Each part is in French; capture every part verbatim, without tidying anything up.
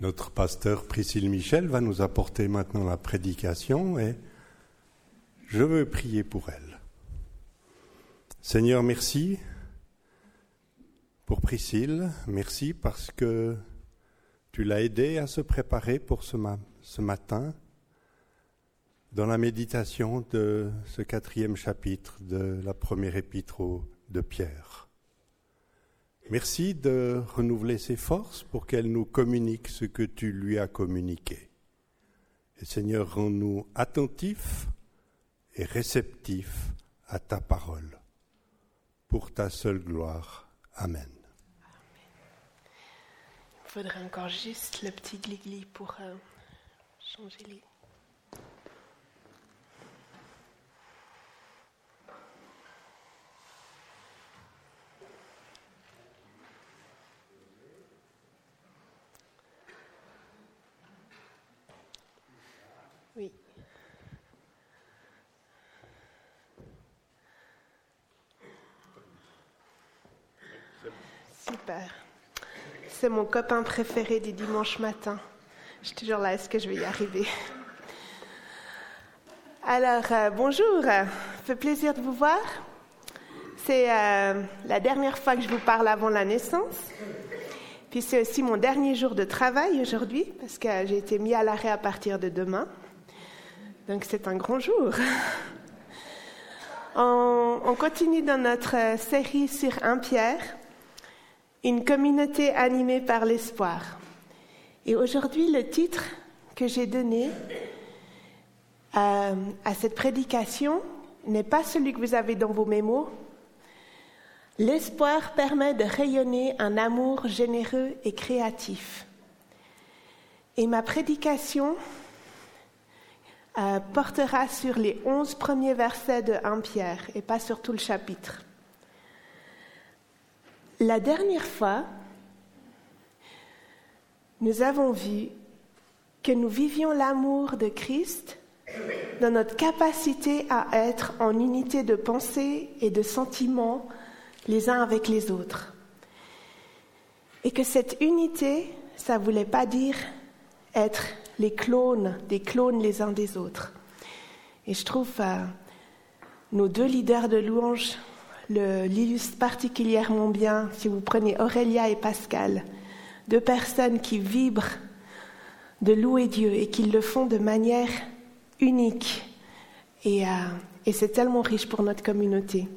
Notre pasteur Priscille Michel va nous apporter maintenant la prédication et je veux prier pour elle. Seigneur, merci pour Priscille, merci parce que tu l'as aidée à se préparer pour ce, ma- ce matin dans la méditation de ce quatrième chapitre de la première épître de Pierre. Merci de renouveler ses forces pour qu'elle nous communique ce que tu lui as communiqué. Et Seigneur, rends-nous attentifs et réceptifs à ta parole. Pour ta seule gloire. Amen. Il faudrait encore juste le petit glis-glis pour euh, changer les... Oui. Super. C'est mon copain préféré du dimanche matin. Je suis toujours là, est-ce que je vais y arriver? Alors, euh, bonjour, ça fait plaisir de vous voir. C'est euh, la dernière fois que je vous parle avant la naissance. Puis c'est aussi mon dernier jour de travail aujourd'hui, parce que j'ai été mis à l'arrêt à partir de demain. Donc c'est un grand jour. On, on continue dans notre série sur un Pierre, une communauté animée par l'espoir. Et aujourd'hui, le titre que j'ai donné euh, à cette prédication n'est pas celui que vous avez dans vos mémos. L'espoir permet de rayonner un amour généreux et créatif. Et ma prédication Euh, portera sur les onze premiers versets de un Pierre et pas sur tout le chapitre. La dernière fois, nous avons vu que nous vivions l'amour de Christ dans notre capacité à être en unité de pensée et de sentiments les uns avec les autres. Et que cette unité, ça ne voulait pas dire être les clones, des clones les uns des autres. Et je trouve euh, nos deux leaders de louange le, l'illustrent particulièrement bien. Si vous prenez Aurélia et Pascal, deux personnes qui vibrent de louer Dieu et qui le font de manière unique. Et, euh, et c'est tellement riche pour notre communauté.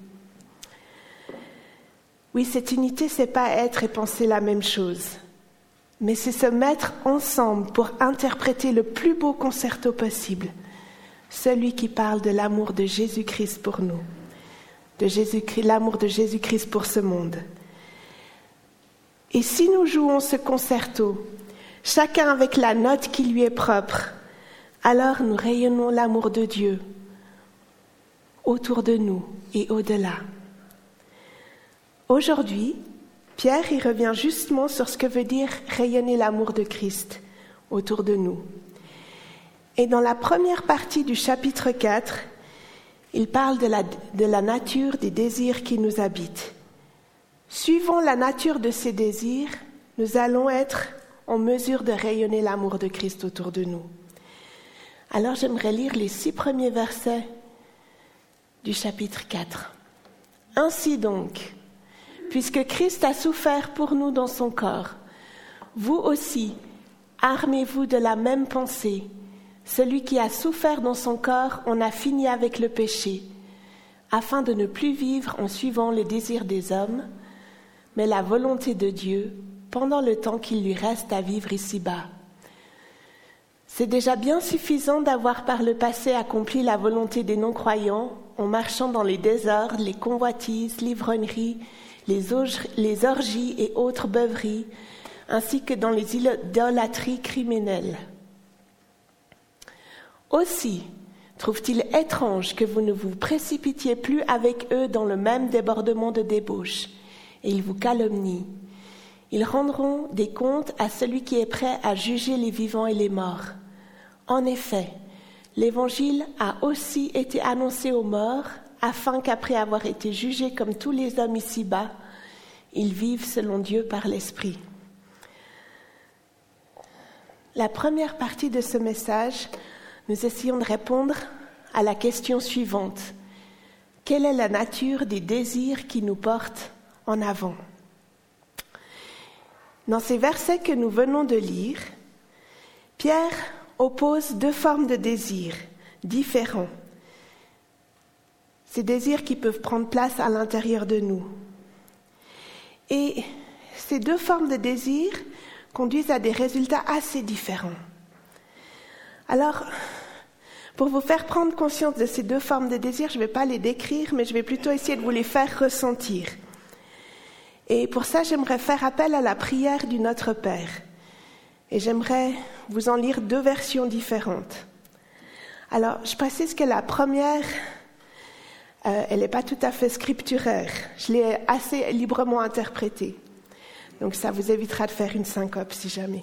Oui, cette unité, c'est pas être et penser la même chose. Mais c'est se mettre ensemble pour interpréter le plus beau concerto possible, celui qui parle de l'amour de Jésus-Christ pour nous, de Jésus-Christ, l'amour de Jésus-Christ pour ce monde. Et si nous jouons ce concerto, chacun avec la note qui lui est propre, alors nous rayonnons l'amour de Dieu autour de nous et au-delà. Aujourd'hui, Pierre y revient justement sur ce que veut dire rayonner l'amour de Christ autour de nous. Et dans la première partie du chapitre quatre, il parle de la, de la nature des désirs qui nous habitent. Suivant la nature de ces désirs, nous allons être en mesure de rayonner l'amour de Christ autour de nous. Alors j'aimerais lire les six premiers versets du chapitre quatre. Ainsi donc, puisque Christ a souffert pour nous dans son corps, vous aussi, armez-vous de la même pensée. Celui qui a souffert dans son corps en a fini avec le péché, afin de ne plus vivre en suivant les désirs des hommes, mais la volonté de Dieu pendant le temps qu'il lui reste à vivre ici-bas. C'est déjà bien suffisant d'avoir par le passé accompli la volonté des non-croyants en marchant dans les désordres, les convoitises, l'ivrognerie, Les, org- les orgies et autres beuveries, ainsi que dans les idolâtries criminelles. Aussi, trouve-t-il étrange que vous ne vous précipitiez plus avec eux dans le même débordement de débauche, et ils vous calomnient. Ils rendront des comptes à celui qui est prêt à juger les vivants et les morts. En effet, l'Évangile a aussi été annoncé aux morts, afin qu'après avoir été jugés comme tous les hommes ici-bas, ils vivent selon Dieu par l'Esprit. la première partie de ce message, nous essayons de répondre à la question suivante. Quelle est la nature des désirs qui nous portent en avant ? Dans ces versets que nous venons de lire, Pierre oppose deux formes de désirs différents. Ces désirs qui peuvent prendre place à l'intérieur de nous. Et ces deux formes de désirs conduisent à des résultats assez différents. Alors, pour vous faire prendre conscience de ces deux formes de désirs, je ne vais pas les décrire, mais je vais plutôt essayer de vous les faire ressentir. Et pour ça, j'aimerais faire appel à la prière du Notre Père. Et j'aimerais vous en lire deux versions différentes. Alors, je précise que la première, euh, elle n'est pas tout à fait scripturaire. Je l'ai assez librement interprétée. Donc ça vous évitera de faire une syncope si jamais.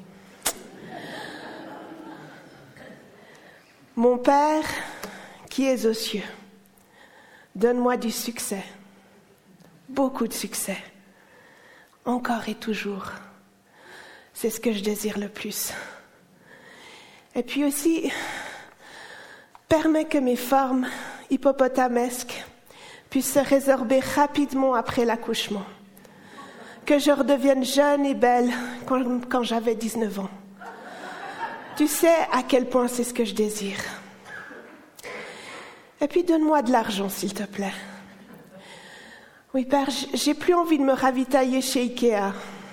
Mon Père qui es aux cieux, donne-moi du succès, beaucoup de succès, encore et toujours. C'est ce que je désire le plus. Et puis aussi, permets que mes formes hippopotamesques puissent se résorber rapidement après l'accouchement. Que je redevienne jeune et belle quand, quand j'avais dix-neuf ans. Tu sais à quel point c'est ce que je désire. Et puis donne-moi de l'argent, s'il te plaît. Oui, Père, j'ai plus envie de me ravitailler chez Ikea.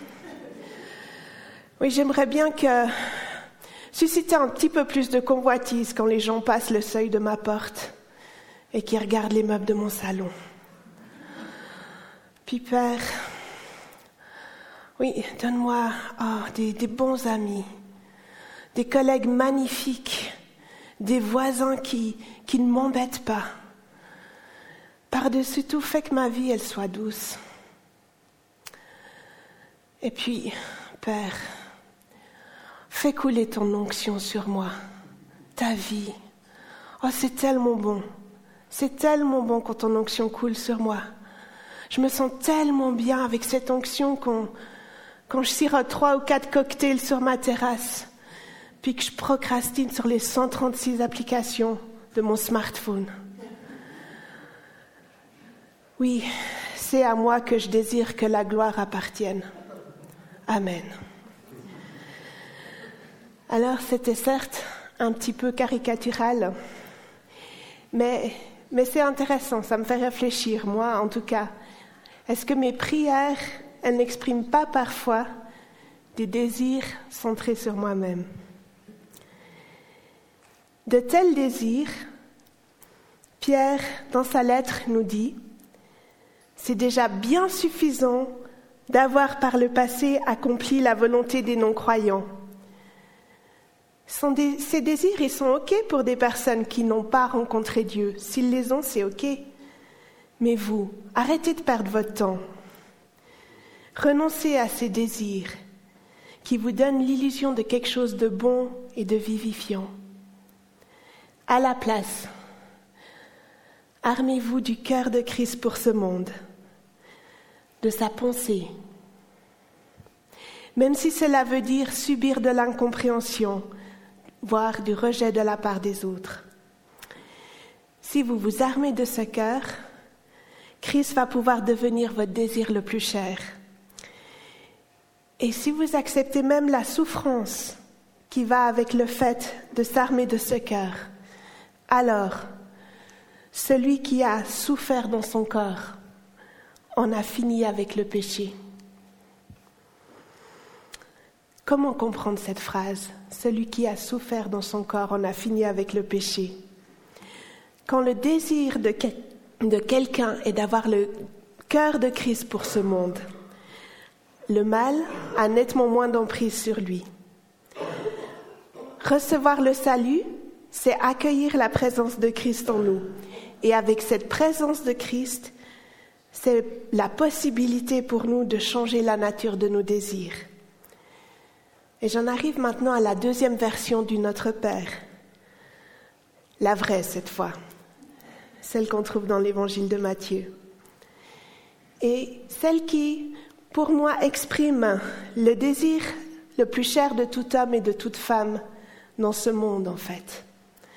Oui, j'aimerais bien que susciter un petit peu plus de convoitise quand les gens passent le seuil de ma porte et qui regardent les meubles de mon salon. Puis, Père, oui, donne-moi oh, des, des bons amis, des collègues magnifiques, des voisins qui, qui ne m'embêtent pas. Par-dessus tout, fais que ma vie, elle soit douce. Et puis, Père, fais couler ton onction sur moi, ta vie. Oh, c'est tellement bon. C'est tellement bon quand ton onction coule sur moi. Je me sens tellement bien avec cette onction qu'on, quand je sirote trois ou quatre cocktails sur ma terrasse, puis que je procrastine sur les cent trente-six applications de mon smartphone. Oui, c'est à moi que je désire que la gloire appartienne. Amen. Alors, c'était certes un petit peu caricatural, mais, mais c'est intéressant, ça me fait réfléchir, moi en tout cas. Est-ce que mes prières, elles n'expriment pas parfois des désirs centrés sur moi-même ? De tels désirs, Pierre, dans sa lettre, nous dit « C'est déjà bien suffisant d'avoir par le passé accompli la volonté des non-croyants. » Ces désirs, ils sont OK pour des personnes qui n'ont pas rencontré Dieu. S'ils les ont, c'est OK. Mais vous, arrêtez de perdre votre temps. Renoncez à ces désirs qui vous donnent l'illusion de quelque chose de bon et de vivifiant. À la place, armez-vous du cœur de Christ pour ce monde, de sa pensée. Même si cela veut dire subir de l'incompréhension, voire du rejet de la part des autres. Si vous vous armez de ce cœur, Christ va pouvoir devenir votre désir le plus cher. Et si vous acceptez même la souffrance qui va avec le fait de s'armer de ce cœur, alors celui qui a souffert dans son corps en a fini avec le péché. Comment comprendre cette phrase ? Celui qui a souffert dans son corps en a fini avec le péché. Quand le désir de, que, de quelqu'un est d'avoir le cœur de Christ pour ce monde, le mal a nettement moins d'emprise sur lui. Recevoir le salut, c'est accueillir la présence de Christ en nous. Et avec cette présence de Christ, c'est la possibilité pour nous de changer la nature de nos désirs. Et j'en arrive maintenant à la deuxième version du Notre Père. La vraie cette fois, celle qu'on trouve dans l'évangile de Matthieu. Et celle qui, pour moi, exprime le désir le plus cher de tout homme et de toute femme dans ce monde, en fait.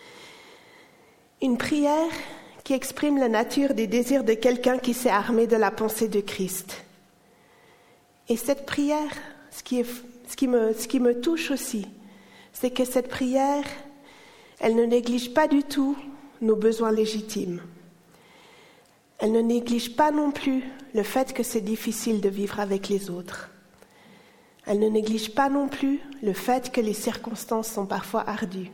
Une prière qui exprime la nature des désirs de quelqu'un qui s'est armé de la pensée de Christ. Et cette prière, ce qui, est, ce qui me, ce qui me touche aussi, c'est que cette prière, elle ne néglige pas du tout nos besoins légitimes. Elle ne néglige pas non plus le fait que c'est difficile de vivre avec les autres. Elle ne néglige pas non plus le fait que les circonstances sont parfois ardues.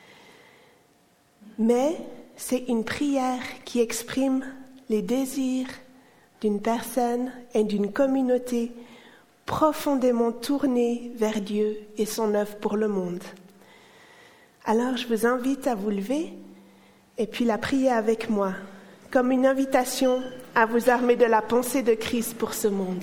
Mais c'est une prière qui exprime les désirs d'une personne et d'une communauté profondément tournée vers Dieu et son œuvre pour le monde. Alors je vous invite à vous lever et puis la prier avec moi, comme une invitation à vous armer de la pensée de Christ pour ce monde.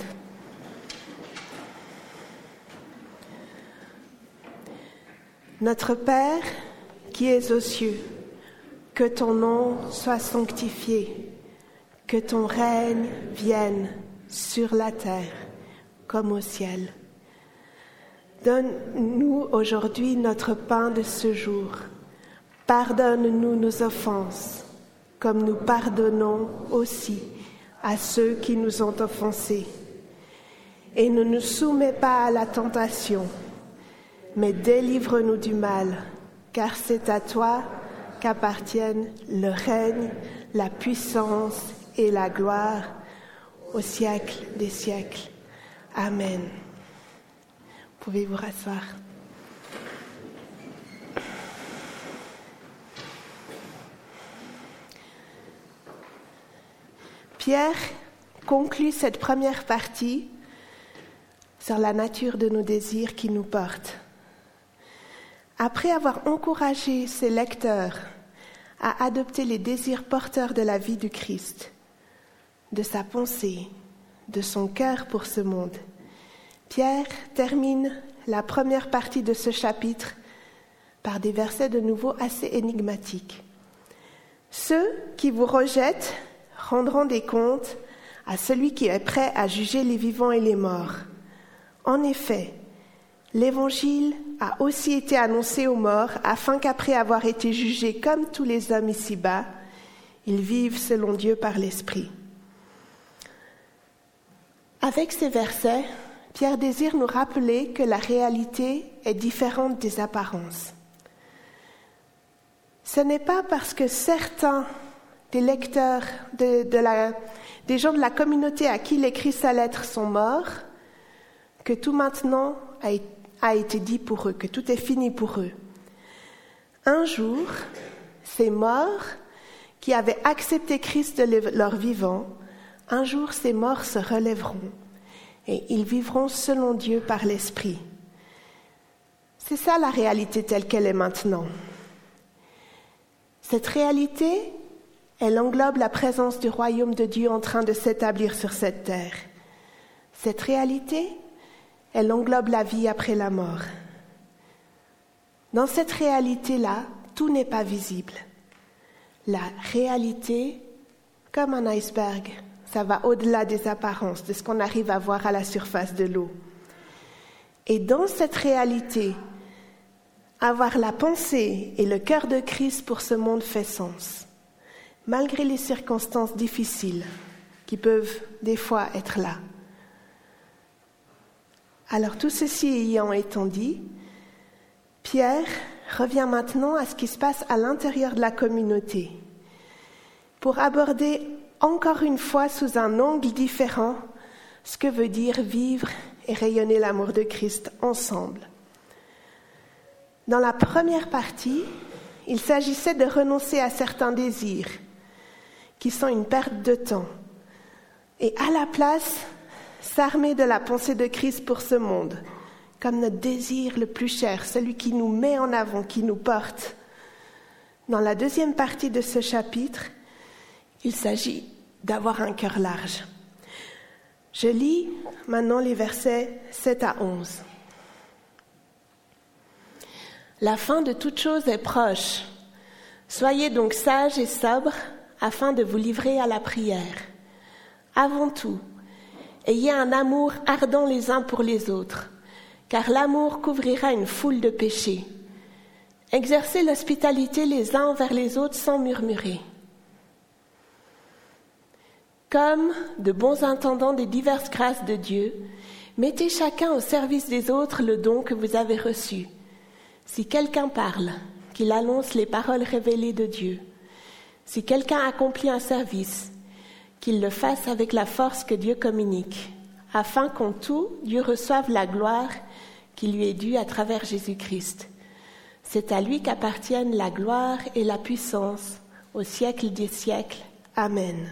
Notre Père, qui es aux cieux, que ton nom soit sanctifié, que ton règne vienne sur la terre comme au ciel. Donne-nous aujourd'hui notre pain de ce jour. Pardonne-nous nos offenses, comme nous pardonnons aussi à ceux qui nous ont offensés. Et ne nous soumets pas à la tentation, mais délivre-nous du mal, car c'est à toi qu'appartiennent le règne, la puissance et la gloire au siècle des siècles. Amen. Pouvez-vous rasseoir. Pierre conclut cette première partie sur la nature de nos désirs qui nous portent. Après avoir encouragé ses lecteurs à adopter les désirs porteurs de la vie du Christ, de sa pensée, de son cœur pour ce monde, Pierre termine la première partie de ce chapitre par des versets de nouveau assez énigmatiques. Ceux qui vous rejettent rendront des comptes à celui qui est prêt à juger les vivants et les morts. En effet, l'Évangile a aussi été annoncé aux morts afin qu'après avoir été jugés comme tous les hommes ici-bas, ils vivent selon Dieu par l'Esprit. Avec ces versets, Pierre désire nous rappeler que la réalité est différente des apparences. Ce n'est pas parce que certains des lecteurs, de, de la, des gens de la communauté à qui il écrit sa lettre sont morts, que tout maintenant a, a été dit pour eux, que tout est fini pour eux. Un jour, ces morts qui avaient accepté Christ de leur vivant, un jour ces morts se relèveront et ils vivront selon Dieu par l'Esprit. C'est ça la réalité telle qu'elle est maintenant. Cette réalité, elle englobe la présence du royaume de Dieu en train de s'établir sur cette terre. Cette réalité, elle englobe la vie après la mort. Dans cette réalité-là, tout n'est pas visible. La réalité, comme un iceberg, ça va au-delà des apparences, de ce qu'on arrive à voir à la surface de l'eau. Et dans cette réalité, avoir la pensée et le cœur de Christ pour ce monde fait sens, malgré les circonstances difficiles qui peuvent des fois être là. Alors tout ceci ayant été dit, Pierre revient maintenant à ce qui se passe à l'intérieur de la communauté pour aborder encore une fois sous un angle différent ce que veut dire vivre et rayonner l'amour de Christ ensemble. Dans la première partie, il s'agissait de renoncer à certains désirs qui sont une perte de temps et à la place s'armer de la pensée de Christ pour ce monde, comme notre désir le plus cher, celui qui nous met en avant, qui nous porte. Dans la deuxième partie de ce chapitre, il s'agit d'avoir un cœur large. Je lis maintenant les versets sept à onze. La fin de toute chose est proche. Soyez donc sages et sobres afin de vous livrer à la prière. Avant tout, ayez un amour ardent les uns pour les autres, car l'amour couvrira une foule de péchés. Exercez l'hospitalité les uns envers les autres sans murmurer. Comme de bons intendants des diverses grâces de Dieu, mettez chacun au service des autres le don que vous avez reçu. Si quelqu'un parle, qu'il annonce les paroles révélées de Dieu. Si quelqu'un accomplit un service, qu'il le fasse avec la force que Dieu communique, afin qu'en tout, Dieu reçoive la gloire qui lui est due à travers Jésus-Christ. C'est à lui qu'appartiennent la gloire et la puissance au siècle des siècles. Amen.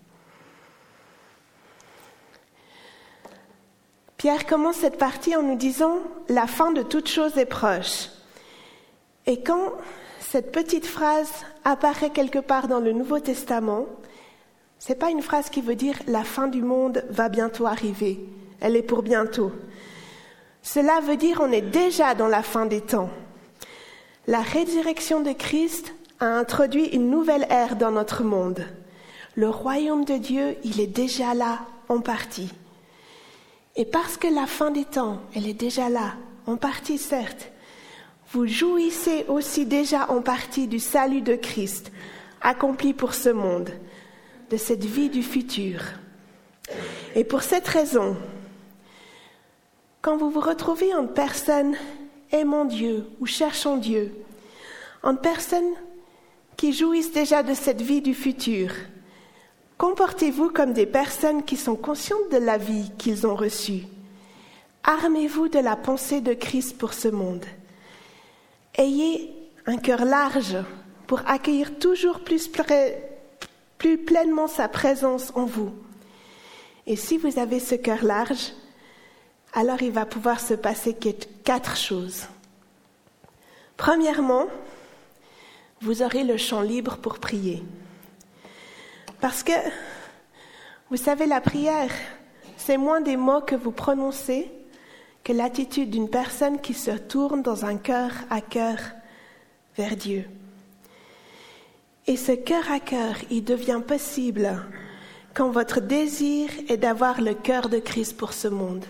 Pierre commence cette partie en nous disant « La fin de toute chose est proche ». Et quand cette petite phrase apparaît quelque part dans le Nouveau Testament, ce n'est pas une phrase qui veut dire « La fin du monde va bientôt arriver ». Elle est pour bientôt. Cela veut dire on est déjà dans la fin des temps. La résurrection de Christ a introduit une nouvelle ère dans notre monde. Le royaume de Dieu, il est déjà là, en partie. Et parce que la fin des temps, elle est déjà là, en partie certes, vous jouissez aussi déjà en partie du salut de Christ, accompli pour ce monde, de cette vie du futur. Et pour cette raison, quand vous vous retrouvez en personne aimant Dieu ou cherchant Dieu, en personnes qui jouissent déjà de cette vie du futur, comportez-vous comme des personnes qui sont conscientes de la vie qu'ils ont reçue. Armez-vous de la pensée de Christ pour ce monde. Ayez un cœur large pour accueillir toujours plus, plus pleinement sa présence en vous. Et si vous avez ce cœur large, alors il va pouvoir se passer quatre choses. Premièrement, vous aurez le champ libre pour prier. Parce que, vous savez, la prière, c'est moins des mots que vous prononcez que l'attitude d'une personne qui se tourne dans un cœur à cœur vers Dieu. Et ce cœur à cœur, il devient possible quand votre désir est d'avoir le cœur de Christ pour ce monde.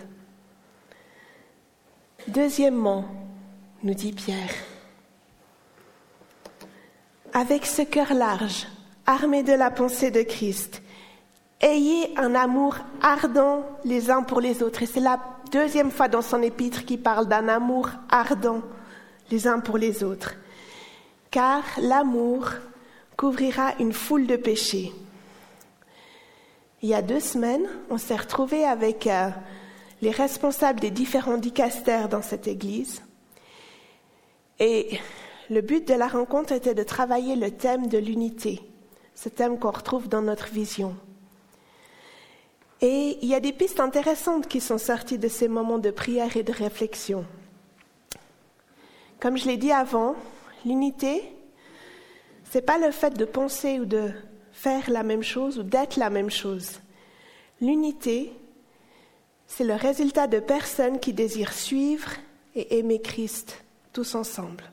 Deuxièmement, nous dit Pierre, avec ce cœur large, armé de la pensée de Christ, ayez un amour ardent les uns pour les autres. Et c'est la deuxième fois dans son épître qu'il parle d'un amour ardent les uns pour les autres. Car l'amour couvrira une foule de péchés. Il y a deux semaines, on s'est retrouvés avec euh, les responsables des différents dicastères dans cette église. Et le but de la rencontre était de travailler le thème de l'unité, ce thème qu'on retrouve dans notre vision. Et il y a des pistes intéressantes qui sont sorties de ces moments de prière et de réflexion. Comme je l'ai dit avant, l'unité, ce n'est pas le fait de penser ou de faire la même chose ou d'être la même chose. L'unité, c'est le résultat de personnes qui désirent suivre et aimer Christ tous ensemble.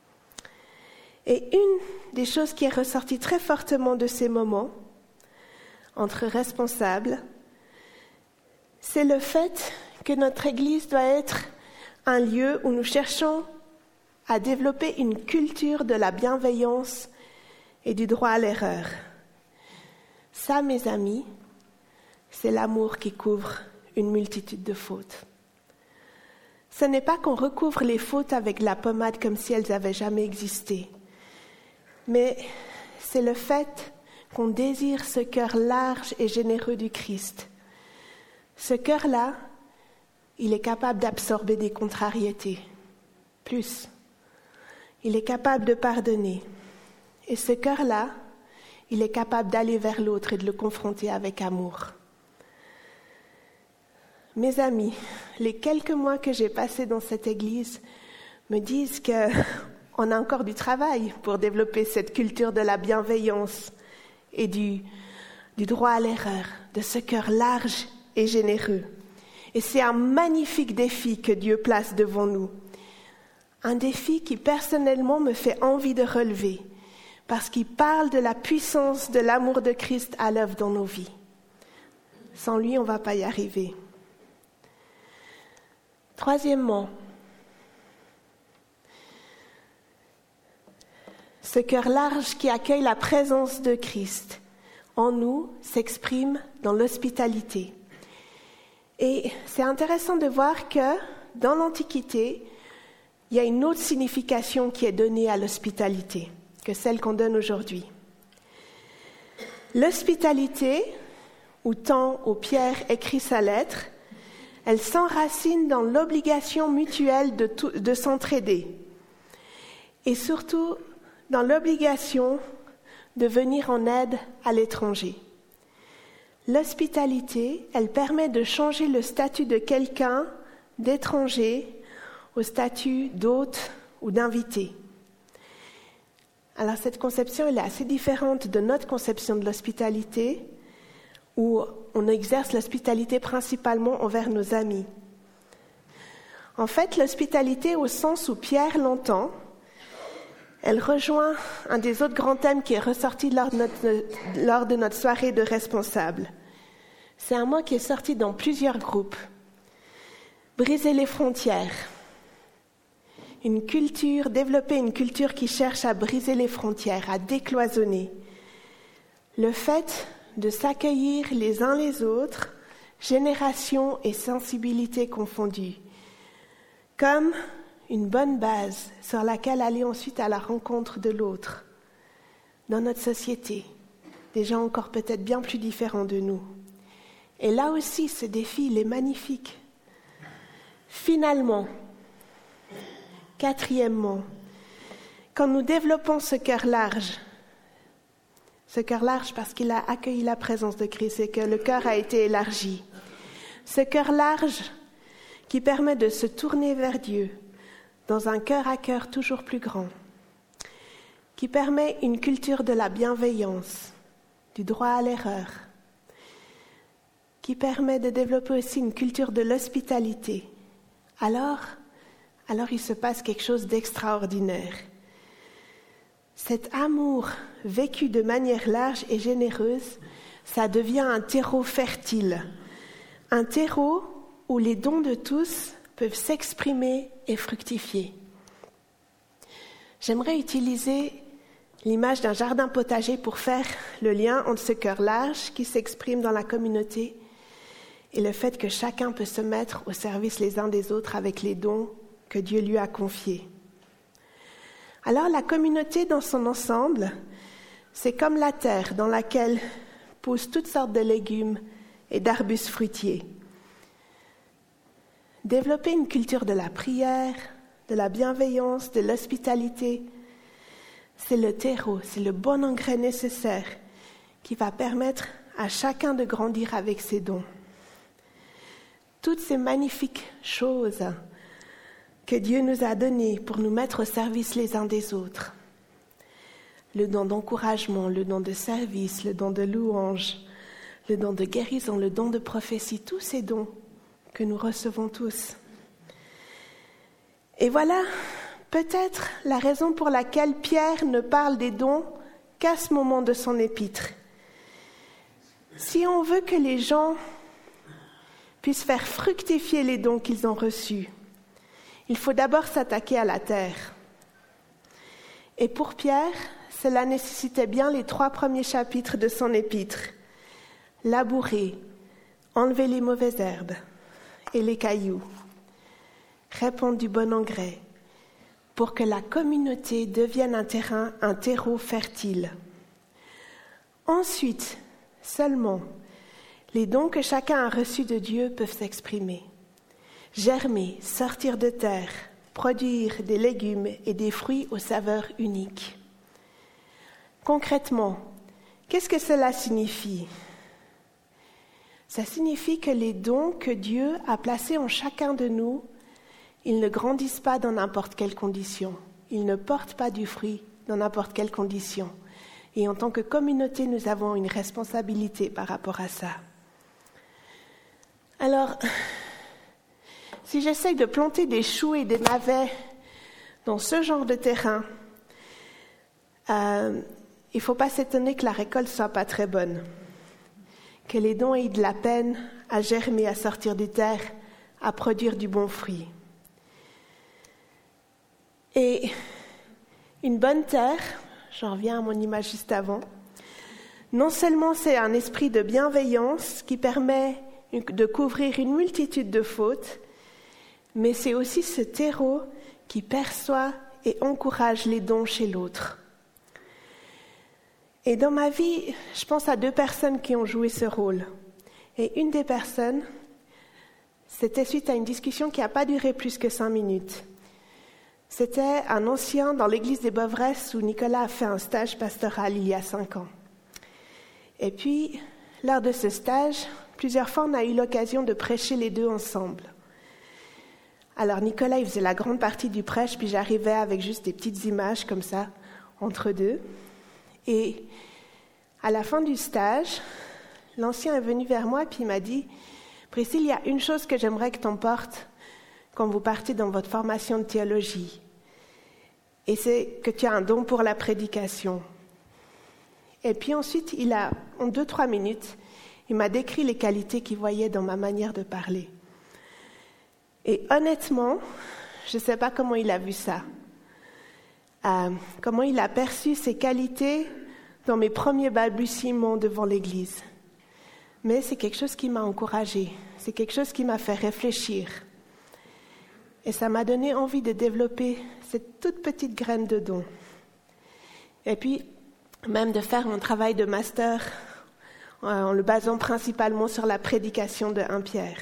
Et une des choses qui est ressortie très fortement de ces moments entre responsables, c'est le fait que notre Église doit être un lieu où nous cherchons à développer une culture de la bienveillance et du droit à l'erreur. Ça, mes amis, c'est l'amour qui couvre une multitude de fautes. Ce n'est pas qu'on recouvre les fautes avec la pommade comme si elles n'avaient jamais existé, mais c'est le fait qu'on désire ce cœur large et généreux du Christ. Ce cœur-là, il est capable d'absorber des contrariétés. Plus, il est capable de pardonner. Et ce cœur-là, il est capable d'aller vers l'autre et de le confronter avec amour. Mes amis, les quelques mois que j'ai passés dans cette église me disent qu'on a encore du travail pour développer cette culture de la bienveillance et du, du droit à l'erreur, de ce cœur large et généreux. Et c'est un magnifique défi que Dieu place devant nous. Un défi qui personnellement me fait envie de relever, parce qu'il parle de la puissance de l'amour de Christ à l'œuvre dans nos vies. Sans lui, on ne va pas y arriver. Troisièmement, ce cœur large qui accueille la présence de Christ en nous s'exprime dans l'hospitalité. Et c'est intéressant de voir que dans l'Antiquité, il y a une autre signification qui est donnée à l'hospitalité que celle qu'on donne aujourd'hui. L'hospitalité, ou temps où Pierre écrit sa lettre, elle s'enracine dans l'obligation mutuelle de, tout, de s'entraider et surtout dans l'obligation de venir en aide à l'étranger. L'hospitalité, elle permet de changer le statut de quelqu'un d'étranger au statut d'hôte ou d'invité. Alors cette conception, elle est assez différente de notre conception de l'hospitalité, où on exerce l'hospitalité principalement envers nos amis. En fait, l'hospitalité, au sens où Pierre l'entend, elle rejoint un des autres grands thèmes qui est ressorti lors de notre, lors de notre soirée de responsables. C'est un mot qui est sorti dans plusieurs groupes. Briser les frontières. Une culture, développer une culture qui cherche à briser les frontières, à décloisonner. Le fait de s'accueillir les uns les autres, générations et sensibilités confondues, comme une bonne base sur laquelle aller ensuite à la rencontre de l'autre, dans notre société, des gens encore peut-être bien plus différents de nous. Et là aussi, ce défi, il est magnifique. Finalement, quatrièmement, quand nous développons ce cœur large, ce cœur large parce qu'il a accueilli la présence de Christ et que le cœur a été élargi, ce cœur large qui permet de se tourner vers Dieu dans un cœur à cœur toujours plus grand, qui permet une culture de la bienveillance, du droit à l'erreur, qui permet de développer aussi une culture de l'hospitalité, alors alors il se passe quelque chose d'extraordinaire. Cet amour vécu de manière large et généreuse, ça devient un terreau fertile, un terreau où les dons de tous peuvent s'exprimer et fructifier. J'aimerais utiliser l'image d'un jardin potager pour faire le lien entre ce cœur large qui s'exprime dans la communauté et le fait que chacun peut se mettre au service les uns des autres avec les dons que Dieu lui a confiés. Alors la communauté dans son ensemble, c'est comme la terre dans laquelle poussent toutes sortes de légumes et d'arbustes fruitiers. Développer une culture de la prière, de la bienveillance, de l'hospitalité, c'est le terreau, c'est le bon engrais nécessaire qui va permettre à chacun de grandir avec ses dons. Toutes ces magnifiques choses que Dieu nous a données pour nous mettre au service les uns des autres. Le don d'encouragement, le don de service, le don de louange, le don de guérison, le don de prophétie, tous ces dons que nous recevons tous. Et voilà peut-être la raison pour laquelle Pierre ne parle des dons qu'à ce moment de son épître. Si on veut que les gens puissent faire fructifier les dons qu'ils ont reçus, il faut d'abord s'attaquer à la terre. Et pour Pierre, cela nécessitait bien les trois premiers chapitres de son épître. Labourer, enlever les mauvaises herbes et les cailloux, répandre du bon engrais, pour que la communauté devienne un terrain, un terreau fertile. Ensuite, seulement, les dons que chacun a reçus de Dieu peuvent s'exprimer. Germer, sortir de terre, produire des légumes et des fruits aux saveurs uniques. Concrètement, qu'est-ce que cela signifie ? Ça signifie que les dons que Dieu a placés en chacun de nous, ils ne grandissent pas dans n'importe quelle condition. Ils ne portent pas du fruit dans n'importe quelle condition. Et en tant que communauté, nous avons une responsabilité par rapport à ça. Alors, si j'essaye de planter des choux et des navets dans ce genre de terrain, euh, il ne faut pas s'étonner que la récolte ne soit pas très bonne, que les dons aient de la peine à germer, à sortir des terres, à produire du bon fruit. Et une bonne terre, j'en reviens à mon image juste avant, non seulement c'est un esprit de bienveillance qui permet de couvrir une multitude de fautes, mais c'est aussi ce terreau qui perçoit et encourage les dons chez l'autre. Et dans ma vie, je pense à deux personnes qui ont joué ce rôle. Et une des personnes, c'était suite à une discussion qui n'a pas duré plus que cinq minutes. C'était un ancien dans l'église des Bovresses où Nicolas a fait un stage pastoral il y a cinq ans. Et puis, lors de ce stage, plusieurs fois on a eu l'occasion de prêcher les deux ensemble. Alors Nicolas, il faisait la grande partie du prêche, puis j'arrivais avec juste des petites images comme ça, entre deux. Et à la fin du stage, l'ancien est venu vers moi, puis il m'a dit « Priscille, il y a une chose que j'aimerais que tu emportes quand vous partez dans votre formation de théologie. Et c'est que tu as un don pour la prédication. » Et puis ensuite, il a, en deux, trois minutes, il m'a décrit les qualités qu'il voyait dans ma manière de parler. Et honnêtement, je ne sais pas comment il a vu ça, euh, comment il a perçu ces qualités dans mes premiers balbutiements devant l'Église. Mais c'est quelque chose qui m'a encouragée, c'est quelque chose qui m'a fait réfléchir. Et ça m'a donné envie de développer cette toute petite graine de don. Et puis, même de faire mon travail de master en le basant principalement sur la prédication de Premier Pierre.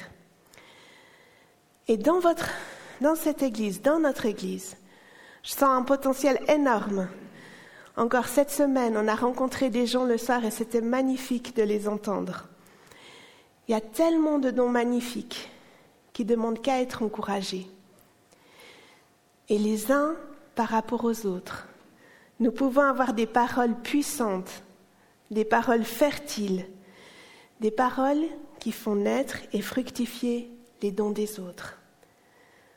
Et dans, votre, dans cette église, dans notre église, je sens un potentiel énorme. Encore cette semaine, on a rencontré des gens le soir et c'était magnifique de les entendre. Il y a tellement de dons magnifiques qui demandent qu'à être encouragés. Et les uns par rapport aux autres, nous pouvons avoir des paroles puissantes, des paroles fertiles, des paroles qui font naître et fructifier les dons des autres. Pourquoi ?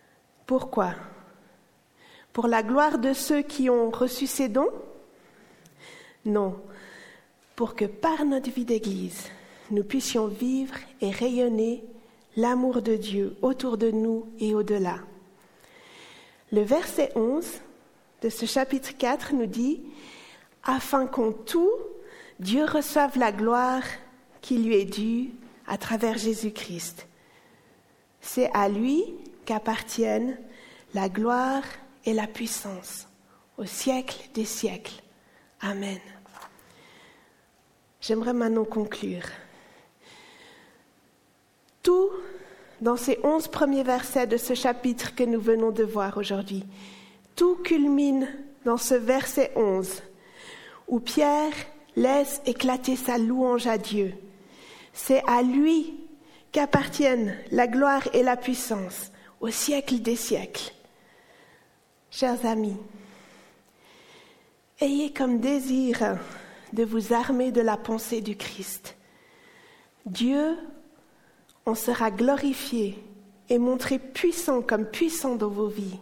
Pour la gloire de ceux qui ont reçu ces dons ? Non, pour que par notre vie d'Église, nous puissions vivre et rayonner l'amour de Dieu autour de nous et au-delà. Le verset onze de ce chapitre quatre nous dit « Afin qu'en tout, Dieu reçoive la gloire qui lui est due à travers Jésus-Christ. C'est à lui qu'appartiennent la gloire et la puissance au siècle des siècles. Amen. » J'aimerais maintenant conclure. Tout dans ces onze premiers versets de ce chapitre que nous venons de voir aujourd'hui, tout culmine dans ce verset onze, où Pierre laisse éclater sa louange à Dieu. C'est à lui qu'appartiennent la gloire et la puissance au siècle des siècles. Chers amis, ayez comme désir de vous armer de la pensée du Christ. Dieu en sera glorifié et montré puissant comme puissant dans vos vies.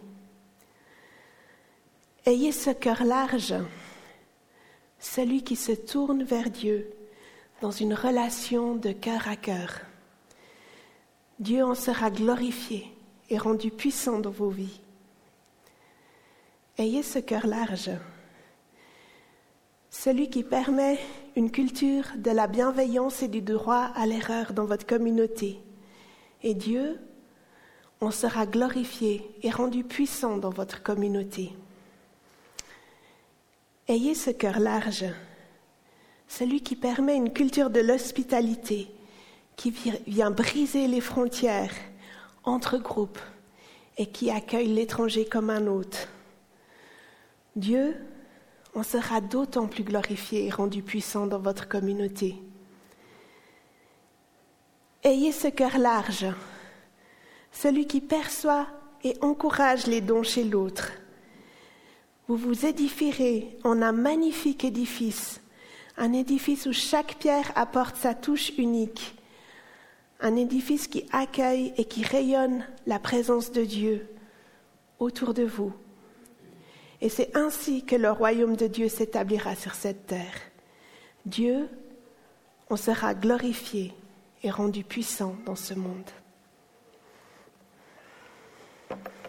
Ayez ce cœur large, celui qui se tourne vers Dieu dans une relation de cœur à cœur. Dieu en sera glorifié et rendu puissant dans vos vies. Ayez ce cœur large, celui qui permet une culture de la bienveillance et du droit à l'erreur dans votre communauté. Et Dieu en sera glorifié et rendu puissant dans votre communauté. Ayez ce cœur large, celui qui permet une culture de l'hospitalité, qui vient briser les frontières entre groupes et qui accueille l'étranger comme un hôte. Dieu en sera d'autant plus glorifié et rendu puissant dans votre communauté. Ayez ce cœur large, celui qui perçoit et encourage les dons chez l'autre. Vous vous édifierez en un magnifique édifice, un édifice où chaque pierre apporte sa touche unique, un édifice qui accueille et qui rayonne la présence de Dieu autour de vous. Et c'est ainsi que le royaume de Dieu s'établira sur cette terre. Dieu en sera glorifié et rendu puissant dans ce monde. Amen.